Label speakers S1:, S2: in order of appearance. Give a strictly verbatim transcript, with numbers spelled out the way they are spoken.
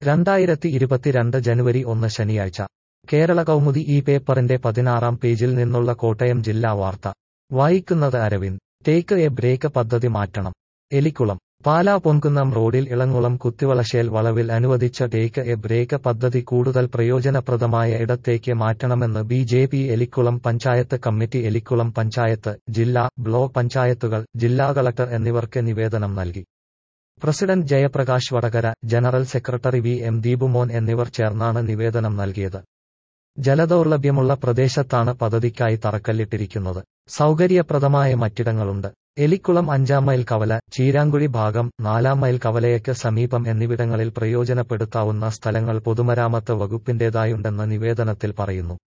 S1: രണ്ടായിരത്തി ഇരുപത്തിരണ്ട് ജനുവരി ഒന്ന് ശനിയാഴ്ച കേരള കൗമുദി ഈ പേപ്പറിന്റെ പതിനാറാം പേജിൽ നിന്നുള്ള കോട്ടയം ജില്ലാ വാർത്ത വായിക്കുന്നത് അരവിന്ദ്. ടേക്ക് എ ബ്രേക്ക് പദ്ധതി മാറ്റണം. എലിക്കുളം. പാലാ പൊൻകുന്നം റോഡിൽ ഇളങ്ങുളം കുത്തിവളശ്ശേൽ വളവിൽ അനുവദിച്ച ടേക്ക് എ ബ്രേക്ക് പദ്ധതി കൂടുതൽ പ്രയോജനപ്രദമായ ഇടത്തേക്ക് മാറ്റണമെന്ന് B J P Elikkulam panchayat committee Elikkulam panchayat, ജില്ലാ, ബ്ലോക്ക് പഞ്ചായത്തുകൾ, ജില്ലാ കളക്ടർ എന്നിവർക്ക് നിവേദനം നൽകി. President Jayaprakash Vadakara, general secretary V M Deepumon എന്നിവർ ചേർന്നാണ് നിവേദനം നൽകിയത്. ജലദൗർലഭ്യമുള്ള പ്രദേശത്താണ് പദ്ധതിക്കായി തറക്കല്ലിട്ടിരിക്കുന്നത്. സൗകര്യപ്രദമായ മറ്റിടങ്ങളുണ്ട്. എലിക്കുളം അഞ്ചാം മൈൽ കവല, ചീരാങ്കുഴി ഭാഗം, നാലാം മൈൽ കവലയ്ക്ക് സമീപം എന്നിവിടങ്ങളിൽ പ്രയോജനപ്പെടുത്താവുന്ന സ്ഥലങ്ങൾ പൊതുമരാമത്ത് വകുപ്പിന്റേതായുണ്ടെന്ന് നിവേദനത്തിൽ പറയുന്നു.